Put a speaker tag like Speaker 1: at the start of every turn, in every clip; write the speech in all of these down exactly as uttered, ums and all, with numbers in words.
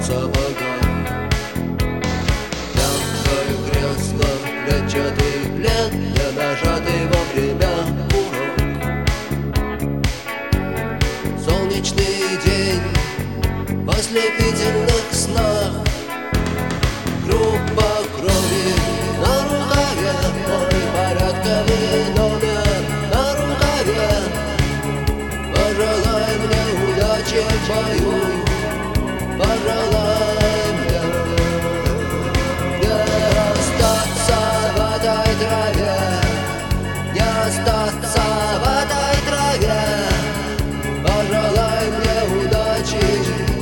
Speaker 1: сапогах. Мягкое кресло, клетчатый плед, не нажатый вовремя курок. Солнечный день в ослепительных снах. Группа крови на рукаве, мой порядковый номер на рукаве. Пожелай мне удачи в бою, пожелай мне не остаться в этой траве, не остаться в этой траве. Пожелай мне удачи,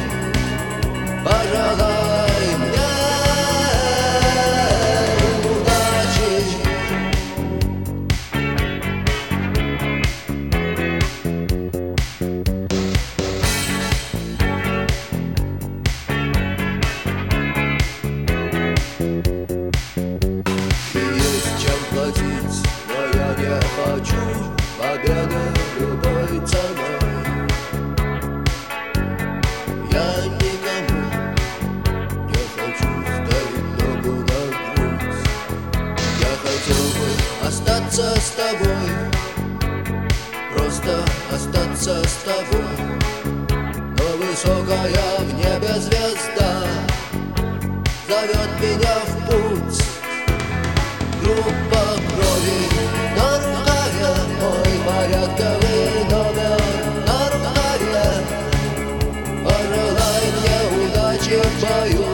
Speaker 1: пожелай мне удачи. Есть чем платить, но я не хочу победы любой ценой. Я никому не хочу ставить ногу на грудь. Я хотел бы остаться с тобой, просто остаться с тобой. Но высокая в небе звезда зовет меня в путь. Группа крови на рукаве, мой порядковый номер на рукаве. Пожелай мне удачи в бою.